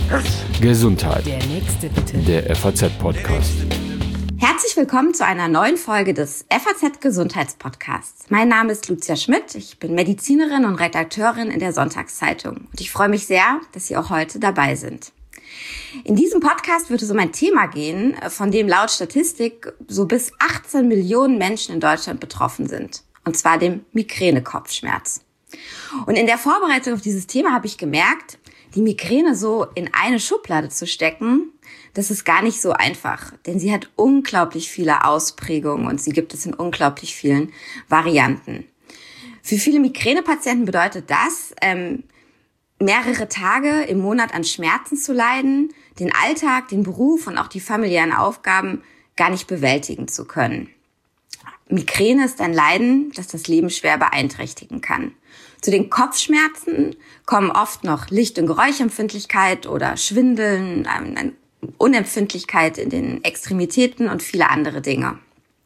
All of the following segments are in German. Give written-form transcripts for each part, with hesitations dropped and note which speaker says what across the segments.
Speaker 1: Gesundheit.
Speaker 2: Der nächste bitte.
Speaker 1: Der FAZ-Podcast.
Speaker 3: Herzlich willkommen zu einer neuen Folge des FAZ-Gesundheitspodcasts. Mein Name ist Lucia Schmidt, ich bin Medizinerin und Redakteurin in der Sonntagszeitung. Und ich freue mich sehr, dass Sie auch heute dabei sind. In diesem Podcast wird es um ein Thema gehen, von dem laut Statistik so bis 18 Millionen Menschen in Deutschland betroffen sind. Und zwar dem Migräne-Kopfschmerz. Und in der Vorbereitung auf dieses Thema habe ich gemerkt, die Migräne so in eine Schublade zu stecken, das ist gar nicht so einfach. Denn sie hat unglaublich viele Ausprägungen und sie gibt es in unglaublich vielen Varianten. Für viele Migränepatienten bedeutet das, mehrere Tage im Monat an Schmerzen zu leiden, den Alltag, den Beruf und auch die familiären Aufgaben gar nicht bewältigen zu können. Migräne ist ein Leiden, das das Leben schwer beeinträchtigen kann. Zu den Kopfschmerzen kommen oft noch Licht- und Geräuschempfindlichkeit oder Schwindeln, Unempfindlichkeit in den Extremitäten und viele andere Dinge.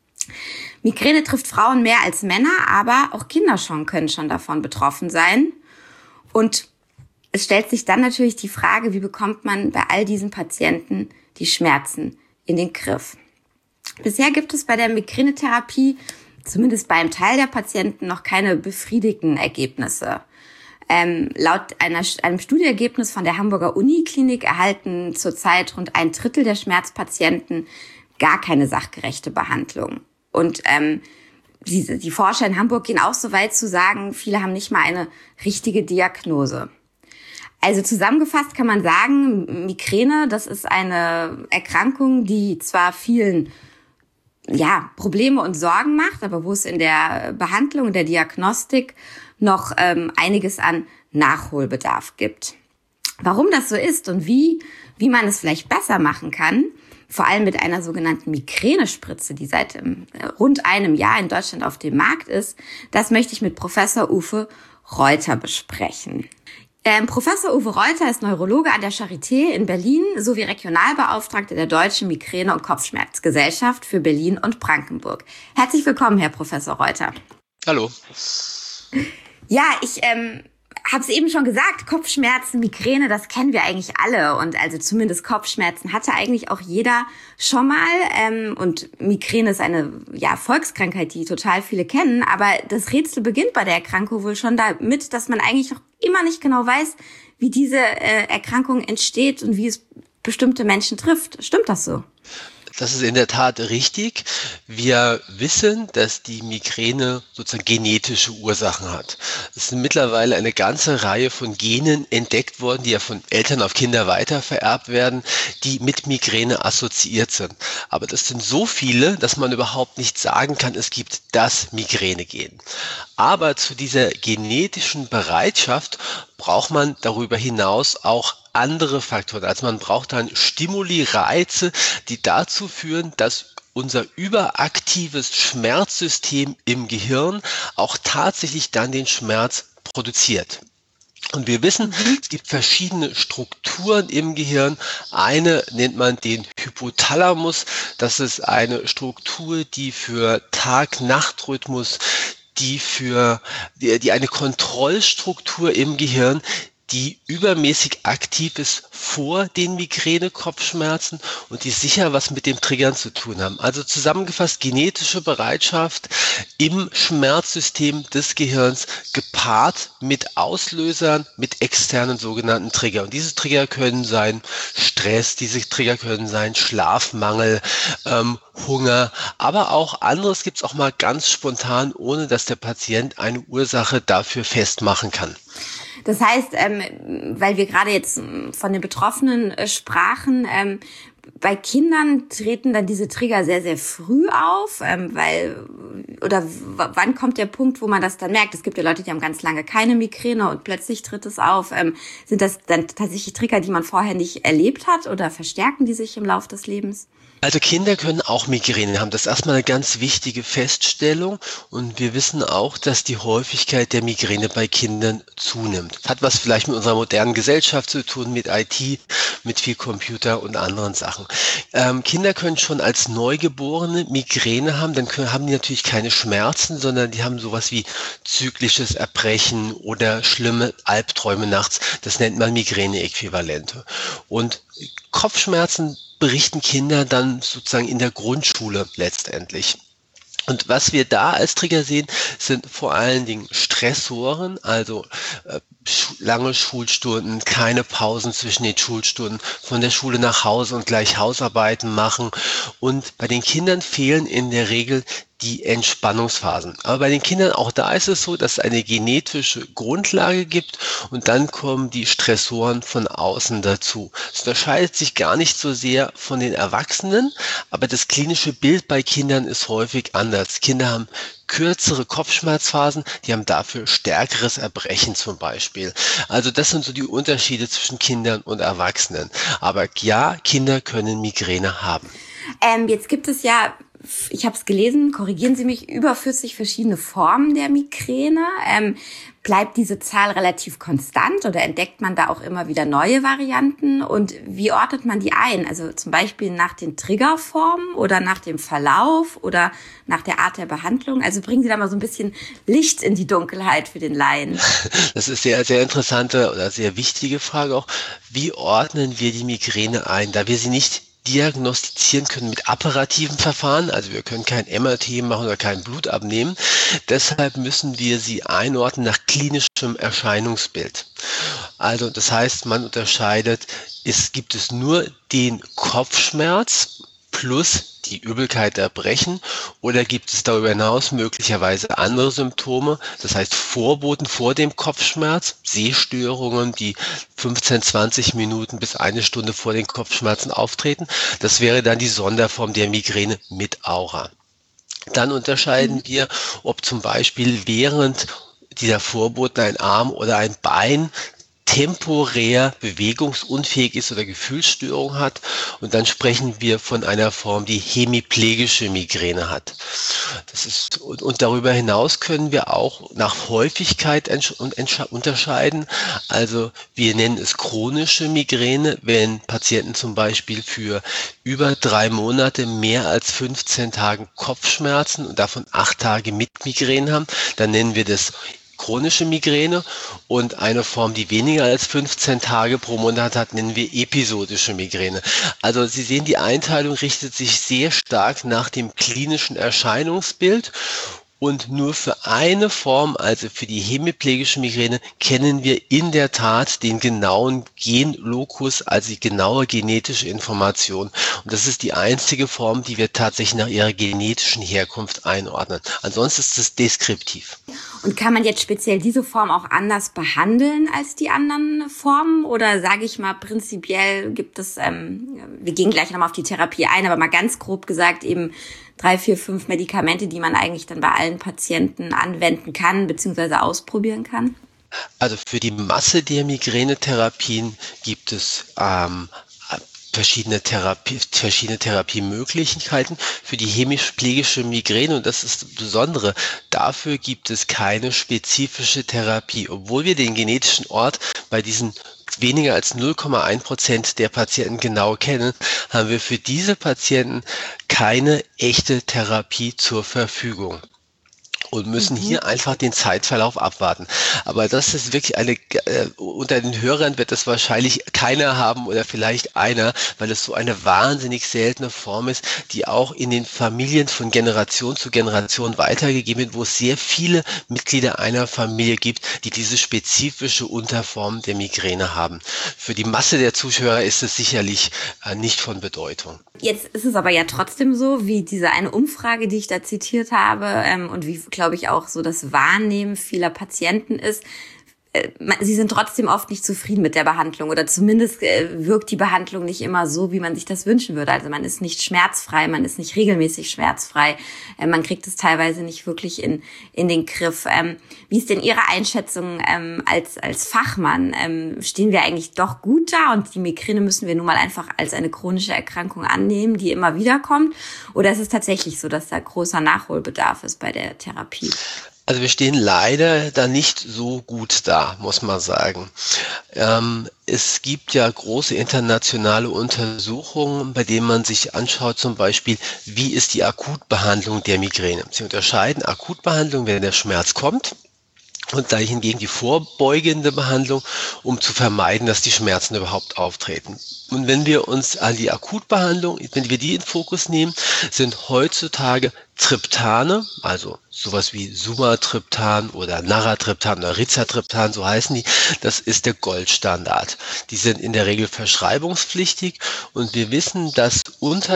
Speaker 3: Migräne trifft Frauen mehr als Männer, aber auch Kinder können schon davon betroffen sein. Und es stellt sich dann natürlich die Frage, wie bekommt man bei all diesen Patienten die Schmerzen in den Griff? Bisher gibt es bei der Migränetherapie, zumindest bei einem Teil der Patienten, noch keine befriedigenden Ergebnisse. Laut einem Studieergebnis von der Hamburger Uniklinik erhalten zurzeit rund 1/3 der Schmerzpatienten gar keine sachgerechte Behandlung. Und die Forscher in Hamburg gehen auch so weit zu sagen, viele haben nicht mal eine richtige Diagnose. Also zusammengefasst kann man sagen, Migräne, das ist eine Erkrankung, die zwar vielen Probleme und Sorgen macht, aber wo es in der Behandlung, in der Diagnostik noch einiges an Nachholbedarf gibt. Warum das so ist und wie man es vielleicht besser machen kann, vor allem mit einer sogenannten Migränespritze, die seit rund einem Jahr in Deutschland auf dem Markt ist, das möchte ich mit Professor Uwe Reuter besprechen. Professor Uwe Reuter ist Neurologe an der Charité in Berlin sowie Regionalbeauftragter der Deutschen Migräne- und Kopfschmerzgesellschaft für Berlin und Brandenburg. Herzlich willkommen, Herr Professor Reuter.
Speaker 4: Hallo.
Speaker 3: Ja, ich habe es eben schon gesagt, Kopfschmerzen, Migräne, das kennen wir eigentlich alle. Und also zumindest Kopfschmerzen hatte eigentlich auch jeder schon mal. Und Migräne ist eine Volkskrankheit, die total viele kennen. Aber das Rätsel beginnt bei der Erkrankung wohl schon damit, dass man eigentlich noch immer nicht genau weiß, wie diese Erkrankung entsteht und wie es bestimmte Menschen trifft. Stimmt das so?
Speaker 4: Das ist in der Tat richtig. Wir wissen, dass die Migräne sozusagen genetische Ursachen hat. Es sind mittlerweile eine ganze Reihe von Genen entdeckt worden, die ja von Eltern auf Kinder weitervererbt werden, die mit Migräne assoziiert sind. Aber das sind so viele, dass man überhaupt nicht sagen kann, es gibt das Migräne-Gen. Aber zu dieser genetischen Bereitschaft braucht man darüber hinaus auch andere Faktoren. Also man braucht dann Stimuli, Reize, die dazu führen, dass unser überaktives Schmerzsystem im Gehirn auch tatsächlich dann den Schmerz produziert. Und wir wissen, es gibt verschiedene Strukturen im Gehirn. Eine nennt man den Hypothalamus. Das ist eine Struktur, die für Tag-Nacht-Rhythmus, die eine Kontrollstruktur im Gehirn, die übermäßig aktiv ist vor den Migräne-Kopfschmerzen und die sicher was mit dem Triggern zu tun haben. Also zusammengefasst genetische Bereitschaft im Schmerzsystem des Gehirns gepaart mit Auslösern, mit externen sogenannten Trigger. Und diese Trigger können sein Stress, diese Trigger können sein Schlafmangel, Hunger, aber auch anderes gibt es auch mal ganz spontan, ohne dass der Patient eine Ursache dafür festmachen kann.
Speaker 3: Das heißt, weil wir gerade jetzt von den Betroffenen sprachen, bei Kindern treten dann diese Trigger sehr, sehr früh auf, wann kommt der Punkt, wo man das dann merkt? Es gibt ja Leute, die haben ganz lange keine Migräne und plötzlich tritt es auf. Sind das dann tatsächlich Trigger, die man vorher nicht erlebt hat oder verstärken die sich im Laufe des Lebens?
Speaker 4: Also Kinder können auch Migräne haben. Das ist erstmal eine ganz wichtige Feststellung. Und wir wissen auch, dass die Häufigkeit der Migräne bei Kindern zunimmt. Das hat was vielleicht mit unserer modernen Gesellschaft zu tun, mit IT, mit viel Computer und anderen Sachen. Kinder können schon als Neugeborene Migräne haben, dann haben die natürlich keine Schmerzen, sondern die haben sowas wie zyklisches Erbrechen oder schlimme Albträume nachts. Das nennt man Migräne-Äquivalente. Und Kopfschmerzen berichten Kinder dann sozusagen in der Grundschule letztendlich. Und was wir da als Trigger sehen, sind vor allen Dingen Stressoren, also lange Schulstunden, keine Pausen zwischen den Schulstunden, von der Schule nach Hause und gleich Hausarbeiten machen. Und bei den Kindern fehlen in der Regel die Entspannungsphasen. Aber bei den Kindern auch da ist es so, dass es eine genetische Grundlage gibt und dann kommen die Stressoren von außen dazu. Es unterscheidet sich gar nicht so sehr von den Erwachsenen, aber das klinische Bild bei Kindern ist häufig anders. Kinder haben kürzere Kopfschmerzphasen, die haben dafür stärkeres Erbrechen zum Beispiel. Also das sind so die Unterschiede zwischen Kindern und Erwachsenen. Aber ja, Kinder können Migräne haben.
Speaker 3: Jetzt gibt es ja, ich habe es gelesen, korrigieren Sie mich, über 40 verschiedene Formen der Migräne. Bleibt diese Zahl relativ konstant oder entdeckt man da auch immer wieder neue Varianten? Und wie ordnet man die ein? Also zum Beispiel nach den Triggerformen oder nach dem Verlauf oder nach der Art der Behandlung? Also bringen Sie da mal so ein bisschen Licht in die Dunkelheit für den Laien.
Speaker 4: Das ist sehr, sehr interessante oder sehr wichtige Frage auch. Wie ordnen wir die Migräne ein? Da wir sie nicht diagnostizieren können mit apparativen Verfahren, also wir können kein MRT machen oder kein Blut abnehmen. Deshalb müssen wir sie einordnen nach klinischem Erscheinungsbild. Also das heißt, man unterscheidet, gibt es nur den Kopfschmerz plus die Übelkeit, Erbrechen, oder gibt es darüber hinaus möglicherweise andere Symptome, das heißt Vorboten vor dem Kopfschmerz, Sehstörungen, die 15, 20 Minuten bis eine Stunde vor den Kopfschmerzen auftreten. Das wäre dann die Sonderform der Migräne mit Aura. Dann unterscheiden wir, ob zum Beispiel während dieser Vorboten ein Arm oder ein Bein temporär bewegungsunfähig ist oder Gefühlsstörung hat. Und dann sprechen wir von einer Form, die hemiplegische Migräne hat. Und darüber hinaus können wir auch nach Häufigkeit unterscheiden. Also wir nennen es chronische Migräne, wenn Patienten zum Beispiel für über 3 Monate mehr als 15 Tage Kopfschmerzen und davon 8 Tage mit Migräne haben, dann nennen wir das chronische Migräne, und eine Form, die weniger als 15 Tage pro Monat hat, nennen wir episodische Migräne. Also Sie sehen, die Einteilung richtet sich sehr stark nach dem klinischen Erscheinungsbild. Und nur für eine Form, also für die hemiplegische Migräne, kennen wir in der Tat den genauen Genlokus, also die genaue genetische Information. Und das ist die einzige Form, die wir tatsächlich nach ihrer genetischen Herkunft einordnen. Ansonsten ist es deskriptiv.
Speaker 3: Und kann man jetzt speziell diese Form auch anders behandeln als die anderen Formen? Oder sage ich mal, prinzipiell gibt es, wir gehen gleich nochmal auf die Therapie ein, aber mal ganz grob gesagt eben 3, 4, 5 Medikamente, die man eigentlich dann bei allen Patienten anwenden kann bzw. ausprobieren kann?
Speaker 4: Also für die Masse der Migränetherapien gibt es verschiedene Therapiemöglichkeiten. Für die hemiplegische Migräne, und das ist das Besondere, dafür gibt es keine spezifische Therapie. Obwohl wir den genetischen Ort bei diesen weniger als 0,1% der Patienten genau kennen, haben wir für diese Patienten keine echte Therapie zur Verfügung und müssen hier einfach den Zeitverlauf abwarten. Aber das ist wirklich unter den Hörern wird das wahrscheinlich keiner haben oder vielleicht einer, weil es so eine wahnsinnig seltene Form ist, die auch in den Familien von Generation zu Generation weitergegeben wird, wo es sehr viele Mitglieder einer Familie gibt, die diese spezifische Unterform der Migräne haben. Für die Masse der Zuschauer ist es sicherlich nicht von Bedeutung.
Speaker 3: Jetzt ist es aber ja trotzdem so, wie diese eine Umfrage, die ich da zitiert habe, und wie, glaube ich, auch so das Wahrnehmen vieler Patienten ist, sie sind trotzdem oft nicht zufrieden mit der Behandlung oder zumindest wirkt die Behandlung nicht immer so, wie man sich das wünschen würde. Also man ist nicht schmerzfrei, man ist nicht regelmäßig schmerzfrei, man kriegt es teilweise nicht wirklich in den Griff. Wie ist denn Ihre Einschätzung als Fachmann? Stehen wir eigentlich doch gut da und die Migräne müssen wir nun mal einfach als eine chronische Erkrankung annehmen, die immer wieder kommt? Oder ist es tatsächlich so, dass da großer Nachholbedarf ist bei der Therapie?
Speaker 4: Also wir stehen leider da nicht so gut da, muss man sagen. Es gibt ja große internationale Untersuchungen, bei denen man sich anschaut, zum Beispiel, wie ist die Akutbehandlung der Migräne. Sie unterscheiden Akutbehandlung, wenn der Schmerz kommt, und da hingegen die vorbeugende Behandlung, um zu vermeiden, dass die Schmerzen überhaupt auftreten. Und wenn wir uns an die Akutbehandlung, wenn wir die in Fokus nehmen, sind heutzutage Triptane, also sowas wie Sumatriptan oder Naratriptan oder Rizatriptan, so heißen die, das ist der Goldstandard. Die sind in der Regel verschreibungspflichtig und wir wissen, dass unter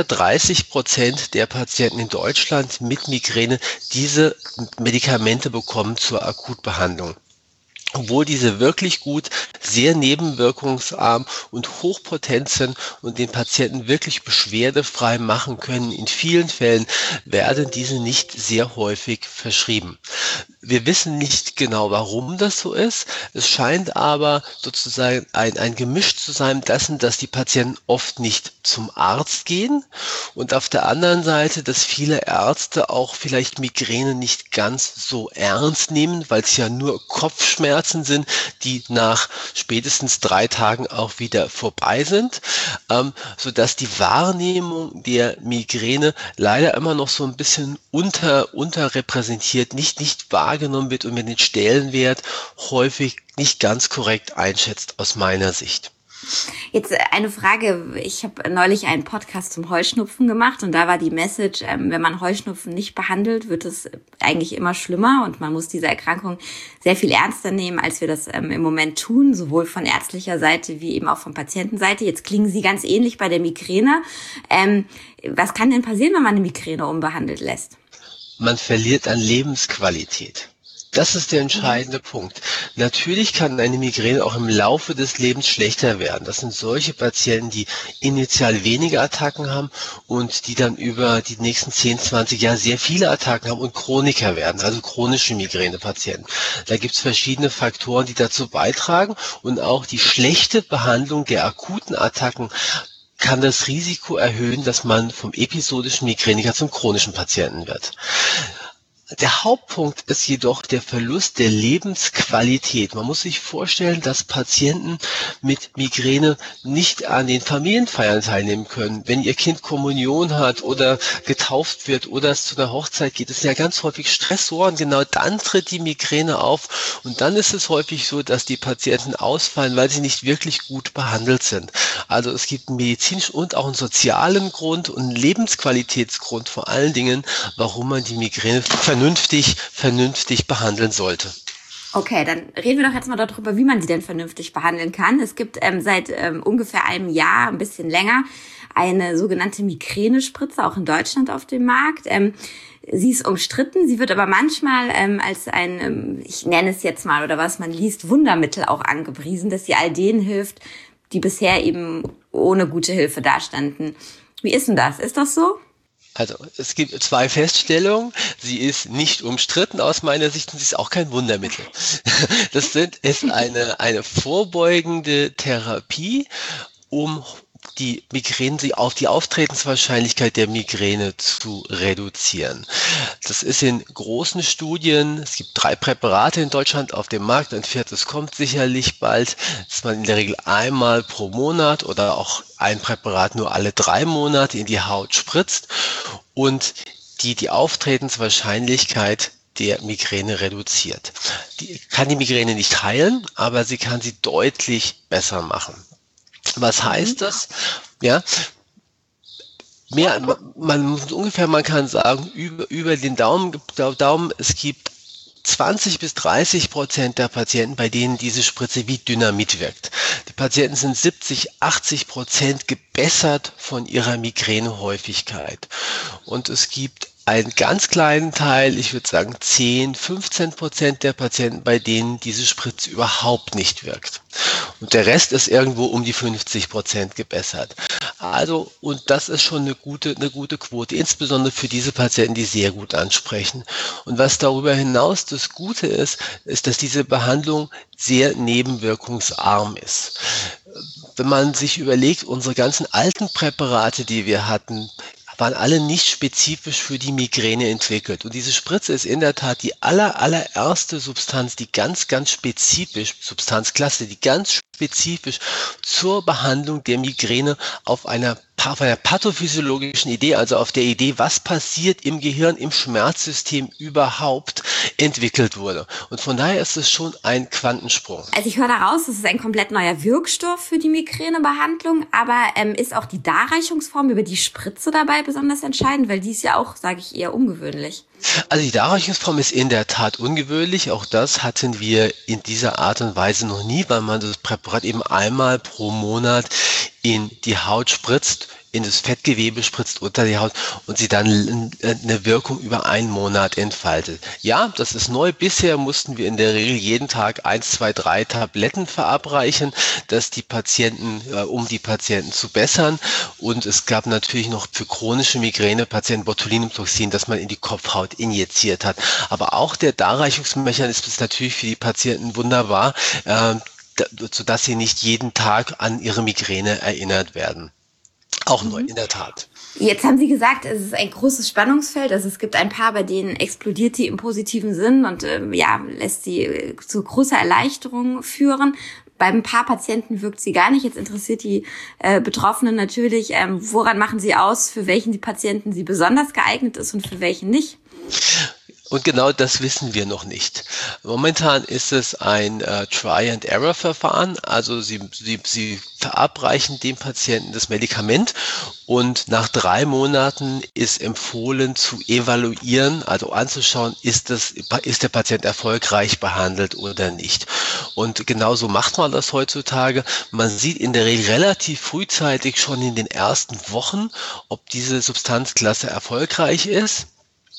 Speaker 4: 30% der Patienten in Deutschland mit Migräne diese Medikamente bekommen zur Akutbehandlung. Obwohl diese wirklich gut, sehr nebenwirkungsarm und hochpotent sind und den Patienten wirklich beschwerdefrei machen können. In vielen Fällen werden diese nicht sehr häufig verschrieben. Wir wissen nicht genau, warum das so ist. Es scheint aber sozusagen ein Gemisch zu sein dessen, dass die Patienten oft nicht zum Arzt gehen und auf der anderen Seite, dass viele Ärzte auch vielleicht Migräne nicht ganz so ernst nehmen, weil es ja nur Kopfschmerzen sind, die nach spätestens 3 Tagen auch wieder vorbei sind, sodass die Wahrnehmung der Migräne leider immer noch so ein bisschen unterrepräsentiert, nicht wahrgenommen wird und man den Stellenwert häufig nicht ganz korrekt einschätzt aus meiner Sicht.
Speaker 3: Jetzt eine Frage. Ich habe neulich einen Podcast zum Heuschnupfen gemacht und da war die Message, wenn man Heuschnupfen nicht behandelt, wird es eigentlich immer schlimmer und man muss diese Erkrankung sehr viel ernster nehmen, als wir das im Moment tun, sowohl von ärztlicher Seite wie eben auch von Patientenseite. Jetzt klingen Sie ganz ähnlich bei der Migräne. Was kann denn passieren, wenn man eine Migräne unbehandelt lässt?
Speaker 4: Man verliert an Lebensqualität. Das ist der entscheidende Punkt. Natürlich kann eine Migräne auch im Laufe des Lebens schlechter werden. Das sind solche Patienten, die initial wenige Attacken haben und die dann über die nächsten 10, 20 Jahre sehr viele Attacken haben und Chroniker werden, also chronische Migränepatienten. Da gibt es verschiedene Faktoren, die dazu beitragen und auch die schlechte Behandlung der akuten Attacken kann das Risiko erhöhen, dass man vom episodischen Migräniker zum chronischen Patienten wird. Der Hauptpunkt ist jedoch der Verlust der Lebensqualität. Man muss sich vorstellen, dass Patienten mit Migräne nicht an den Familienfeiern teilnehmen können. Wenn ihr Kind Kommunion hat oder getauft wird oder es zu einer Hochzeit geht, ist ja ganz häufig Stressoren. Genau dann tritt die Migräne auf und dann ist es häufig so, dass die Patienten ausfallen, weil sie nicht wirklich gut behandelt sind. Also es gibt einen medizinischen und auch einen sozialen Grund und einen Lebensqualitätsgrund vor allen Dingen, warum man die Migräne vernünftig behandeln sollte.
Speaker 3: Okay, dann reden wir doch jetzt mal darüber, wie man sie denn vernünftig behandeln kann. Es gibt seit ungefähr einem Jahr, ein bisschen länger, eine sogenannte Migränespritze, auch in Deutschland auf dem Markt. Sie ist umstritten, sie wird aber manchmal als ein, ich nenne es jetzt mal, oder was man liest, Wundermittel auch angepriesen, dass sie all denen hilft, die bisher eben ohne gute Hilfe dastanden. Wie ist denn das? Ist das so?
Speaker 4: Also es gibt 2 Feststellungen. Sie ist nicht umstritten aus meiner Sicht und sie ist auch kein Wundermittel. Das ist eine vorbeugende Therapie, um die Migräne, auf die Auftretenswahrscheinlichkeit der Migräne zu reduzieren. Das ist in großen Studien, es gibt 3 Präparate in Deutschland auf dem Markt, ein 4. kommt sicherlich bald, dass man in der Regel einmal pro Monat oder auch ein Präparat nur alle 3 Monate in die Haut spritzt und die Auftretenswahrscheinlichkeit der Migräne reduziert. Die kann die Migräne nicht heilen, aber sie kann sie deutlich besser machen. Was heißt das? Ja, man kann sagen, über den Daumen, es gibt 20-30% der Patienten, bei denen diese Spritze wie Dynamit wirkt. Die Patienten sind 70-80% gebessert von ihrer Migränehäufigkeit. Und es gibt einen ganz kleinen Teil, ich würde sagen 10-15% der Patienten, bei denen diese Spritze überhaupt nicht wirkt. Und der Rest ist irgendwo um die 50% gebessert. Also, und das ist schon eine gute Quote, insbesondere für diese Patienten, die sehr gut ansprechen. Und was darüber hinaus das Gute ist, dass diese Behandlung sehr nebenwirkungsarm ist. Wenn man sich überlegt, unsere ganzen alten Präparate, die wir hatten, waren alle nicht spezifisch für die Migräne entwickelt. Und diese Spritze ist in der Tat die allererste Substanz, die ganz spezifisch, Substanzklasse, die ganz spezifisch zur Behandlung der Migräne auf einer pathophysiologischen Idee, also auf der Idee, was passiert im Gehirn, im Schmerzsystem überhaupt, entwickelt wurde. Und von daher ist es schon ein Quantensprung.
Speaker 3: Also ich höre daraus, das ist ein komplett neuer Wirkstoff für die Migränebehandlung, aber ist auch die Darreichungsform über die Spritze dabei besonders entscheidend, weil die ist ja auch, sage ich, eher ungewöhnlich.
Speaker 4: Also die Darreichungsform ist in der Tat ungewöhnlich. Auch das hatten wir in dieser Art und Weise noch nie, weil man das Präparat eben einmal pro Monat in die Haut spritzt, in das Fettgewebe spritzt unter die Haut und sie dann eine Wirkung über einen Monat entfaltet. Ja, das ist neu. Bisher mussten wir in der Regel jeden Tag 1, 2, 3 Tabletten verabreichen, um die Patienten zu bessern. Und es gab natürlich noch für chronische Migränepatienten Botulinumtoxin, das man in die Kopfhaut injiziert hat. Aber auch der Darreichungsmechanismus ist natürlich für die Patienten wunderbar, sodass sie nicht jeden Tag an ihre Migräne erinnert werden. Auch neu, in der Tat.
Speaker 3: Jetzt haben Sie gesagt, es ist ein großes Spannungsfeld. Also es gibt ein paar, bei denen explodiert die im positiven Sinn und lässt sie zu großer Erleichterung führen. Bei ein paar Patienten wirkt sie gar nicht. Jetzt interessiert die Betroffenen natürlich, woran machen sie aus, für welchen die Patienten sie besonders geeignet ist und für welchen nicht?
Speaker 4: Und genau das wissen wir noch nicht. Momentan ist es ein Try-and-Error-Verfahren. Also Sie verabreichen dem Patienten das Medikament und nach 3 Monaten ist empfohlen zu evaluieren, also anzuschauen, ist der Patient erfolgreich behandelt oder nicht. Und genauso macht man das heutzutage. Man sieht in der Regel relativ frühzeitig schon in den ersten Wochen, ob diese Substanzklasse erfolgreich ist.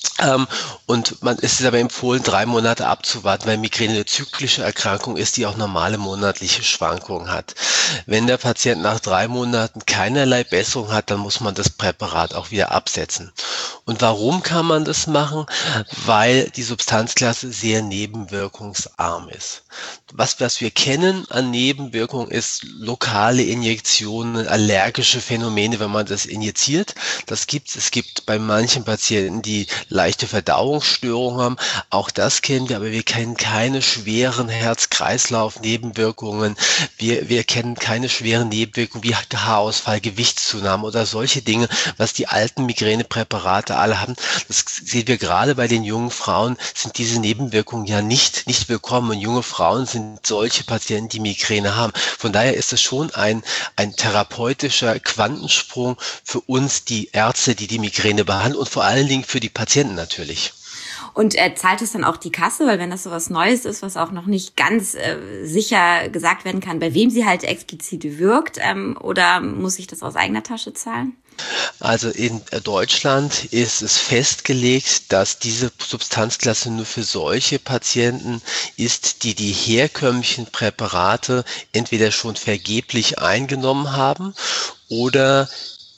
Speaker 4: Und man ist aber empfohlen, 3 Monate abzuwarten, weil Migräne eine zyklische Erkrankung ist, die auch normale monatliche Schwankungen hat. Wenn der Patient nach 3 Monaten keinerlei Besserung hat, dann muss man das Präparat auch wieder absetzen. Und warum kann man das machen? Weil die Substanzklasse sehr nebenwirkungsarm ist. Was wir kennen an Nebenwirkungen ist lokale Injektionen, allergische Phänomene, wenn man das injiziert. Es gibt bei manchen Patienten, die leichte Verdauungsstörungen haben. Auch das kennen wir, aber wir kennen keine schweren Herz-Kreislauf-Nebenwirkungen. Wir kennen keine schweren Nebenwirkungen wie Haarausfall, Gewichtszunahme oder solche Dinge, was die alten Migränepräparate alle haben. Das sehen wir gerade bei den jungen Frauen, sind diese Nebenwirkungen ja nicht willkommen. Und junge Frauen sind solche Patienten, die Migräne haben. Von daher ist es schon ein therapeutischer Quantensprung für uns, die Ärzte, die die Migräne behandeln und vor allen Dingen für die Patienten natürlich.
Speaker 3: Und zahlt es dann auch die Kasse? Weil wenn das so was Neues ist, was auch noch nicht ganz sicher gesagt werden kann, bei wem sie halt explizit wirkt, oder muss ich das aus eigener Tasche zahlen?
Speaker 4: Also in Deutschland ist es festgelegt, dass diese Substanzklasse nur für solche Patienten ist, die die herkömmlichen Präparate entweder schon vergeblich eingenommen haben oder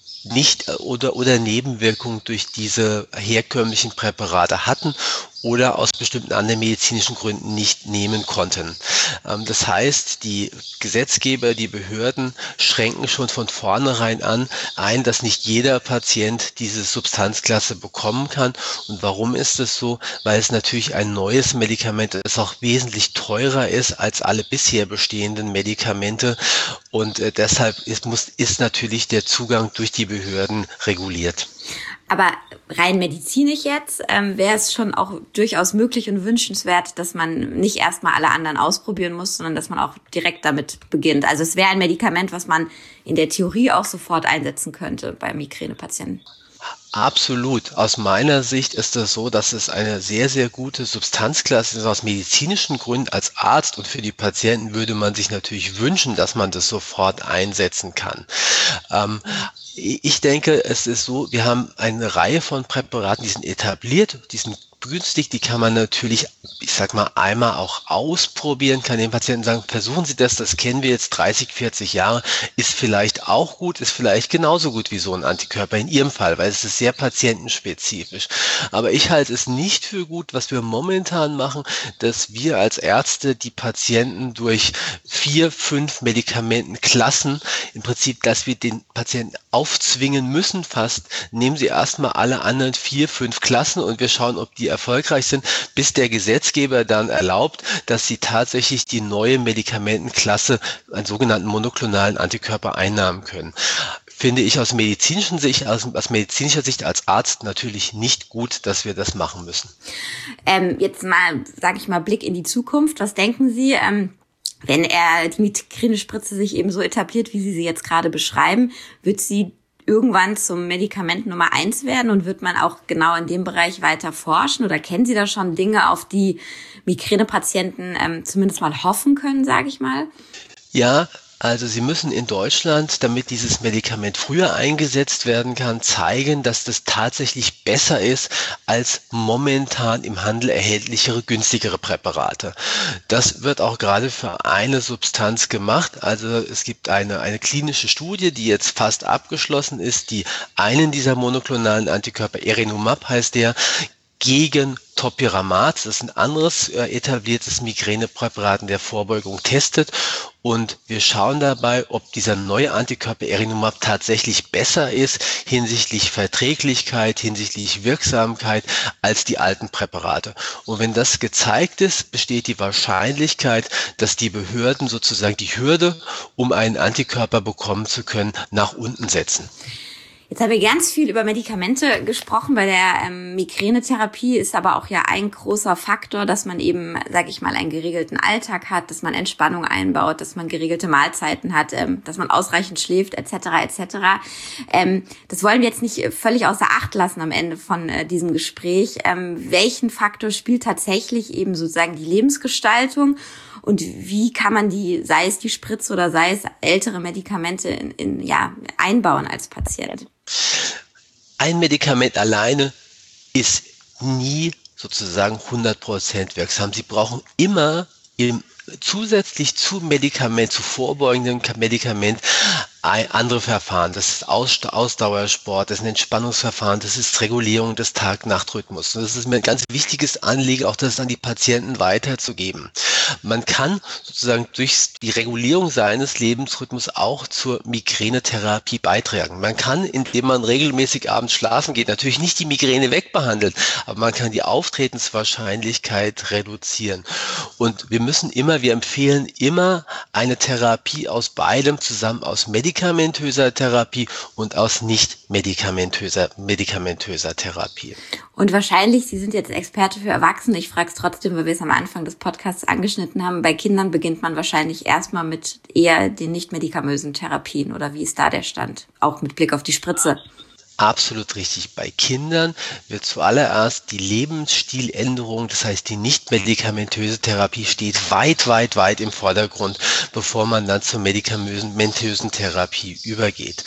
Speaker 4: oder Nebenwirkungen durch diese herkömmlichen Präparate hatten oder aus bestimmten anderen medizinischen Gründen nicht nehmen konnten. Das heißt, die Gesetzgeber, die Behörden schränken schon von vornherein ein, dass nicht jeder Patient diese Substanzklasse bekommen kann. Und warum ist es so? Weil es natürlich ein neues Medikament ist, das auch wesentlich teurer ist als alle bisher bestehenden Medikamente. Und deshalb ist natürlich der Zugang durch die Behörden reguliert.
Speaker 3: Aber rein medizinisch jetzt wäre es schon auch durchaus möglich und wünschenswert, dass man nicht erstmal alle anderen ausprobieren muss, sondern dass man auch direkt damit beginnt. Also es wäre ein Medikament, was man in der Theorie auch sofort einsetzen könnte bei Migränepatienten.
Speaker 4: Absolut. Aus meiner Sicht ist es so, dass es eine sehr, sehr gute Substanzklasse ist. Aus medizinischen Gründen als Arzt und für die Patienten würde man sich natürlich wünschen, dass man das sofort einsetzen kann. Ich denke, es ist so, wir haben eine Reihe von Präparaten, die sind etabliert, die sind günstig, die kann man natürlich, ich sag mal, einmal auch ausprobieren, kann den Patienten sagen, versuchen Sie das kennen wir jetzt 30, 40 Jahre, ist vielleicht auch gut, ist vielleicht genauso gut wie so ein Antikörper in Ihrem Fall, weil es ist sehr patientenspezifisch. Aber ich halte es nicht für gut, was wir momentan machen, dass wir als Ärzte die Patienten durch 4, 5 Medikamentenklassen, im Prinzip, dass wir den Patienten aufzwingen müssen fast, nehmen Sie erstmal alle anderen 4, 5 Klassen und wir schauen, ob die erfolgreich sind, bis der Gesetzgeber dann erlaubt, dass sie tatsächlich die neue Medikamentenklasse, einen sogenannten monoklonalen Antikörper, einnehmen können. Finde ich aus medizinischer Sicht als Arzt natürlich nicht gut, dass wir das machen müssen.
Speaker 3: Jetzt mal, sage ich mal, Blick in die Zukunft. Was denken Sie, wenn die Migräne-Spritze sich eben so etabliert, wie Sie sie jetzt gerade beschreiben, wird sie irgendwann zum Medikament Nummer 1 werden und wird man auch genau in dem Bereich weiter forschen? Oder kennen Sie da schon Dinge, auf die Migränepatienten zumindest mal hoffen können, sage ich mal?
Speaker 4: Ja, also Sie müssen in Deutschland, damit dieses Medikament früher eingesetzt werden kann, zeigen, dass das tatsächlich besser ist als momentan im Handel erhältlichere, günstigere Präparate. Das wird auch gerade für eine Substanz gemacht. Also es gibt eine klinische Studie, die jetzt fast abgeschlossen ist, die einen dieser monoklonalen Antikörper, Erenumab heißt der, gegen Topiramat, das ist ein anderes etabliertes Migränepräparat in der Vorbeugung, testet. Und wir schauen dabei, ob dieser neue Antikörper Erenumab tatsächlich besser ist hinsichtlich Verträglichkeit, hinsichtlich Wirksamkeit als die alten Präparate. Und wenn das gezeigt ist, besteht die Wahrscheinlichkeit, dass die Behörden sozusagen die Hürde, um einen Antikörper bekommen zu können, nach unten setzen.
Speaker 3: Jetzt haben wir ganz viel über Medikamente gesprochen. Bei der Migränetherapie ist aber auch ja ein großer Faktor, dass man eben, sage ich mal, einen geregelten Alltag hat, dass man Entspannung einbaut, dass man geregelte Mahlzeiten hat, dass man ausreichend schläft, etc. etc. Das wollen wir jetzt nicht völlig außer Acht lassen am Ende von diesem Gespräch. Welchen Faktor spielt tatsächlich eben sozusagen die Lebensgestaltung? Und wie kann man sei es die Spritze oder sei es ältere Medikamente einbauen als Patient?
Speaker 4: Ein Medikament alleine ist nie sozusagen 100% wirksam. Sie brauchen immer zusätzlich zu vorbeugendem Medikament andere Verfahren. Das ist Ausdauersport, das ist ein Entspannungsverfahren, das ist Regulierung des Tag-Nacht-Rhythmus. Und das ist mir ein ganz wichtiges Anliegen, auch das an die Patienten weiterzugeben. Man kann sozusagen durch die Regulierung seines Lebensrhythmus auch zur Migränetherapie beitragen. Man kann, indem man regelmäßig abends schlafen geht, natürlich nicht die Migräne wegbehandeln, aber man kann die Auftretenswahrscheinlichkeit reduzieren. Und wir empfehlen immer eine Therapie aus beidem zusammen, aus medikamentöser Therapie und aus nicht medikamentöser Therapie.
Speaker 3: Und wahrscheinlich, Sie sind jetzt Experte für Erwachsene, ich frage es trotzdem, weil wir es am Anfang des Podcasts angeschnitten haben, bei Kindern beginnt man wahrscheinlich erstmal mit eher den nicht medikamösen Therapien, oder wie ist da der Stand? Auch mit Blick auf die Spritze.
Speaker 4: Absolut richtig. Bei Kindern wird zuallererst die Lebensstiländerung, das heißt die nicht-medikamentöse Therapie steht weit, weit, weit im Vordergrund, bevor man dann zur medikamentösen Therapie übergeht.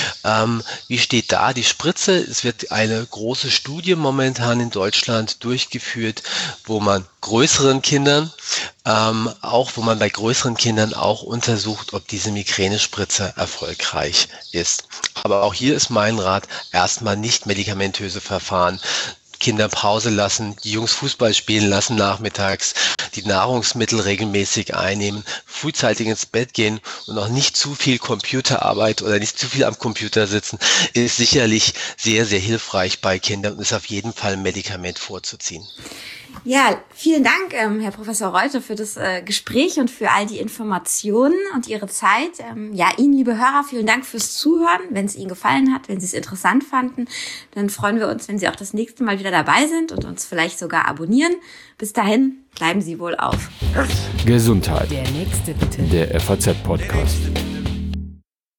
Speaker 4: Wie steht da die Spritze? Es wird eine große Studie momentan in Deutschland durchgeführt, wo man bei größeren Kindern auch untersucht, ob diese Migränespritze erfolgreich ist. Aber auch hier ist mein Rat, erstmal nicht medikamentöse Verfahren. Kinder Pause lassen, die Jungs Fußball spielen lassen nachmittags, die Nahrungsmittel regelmäßig einnehmen, frühzeitig ins Bett gehen und auch nicht zu viel Computerarbeit oder nicht zu viel am Computer sitzen, ist sicherlich sehr, sehr hilfreich bei Kindern und ist auf jeden Fall ein Medikament vorzuziehen.
Speaker 3: Ja, vielen Dank, Herr Professor Reuter, für das Gespräch und für all die Informationen und Ihre Zeit. Ihnen, liebe Hörer, vielen Dank fürs Zuhören. Wenn es Ihnen gefallen hat, wenn Sie es interessant fanden, dann freuen wir uns, wenn Sie auch das nächste Mal wieder dabei sind und uns vielleicht sogar abonnieren. Bis dahin, bleiben Sie wohl auf.
Speaker 1: Gesundheit. Der nächste bitte. Der FAZ-Podcast.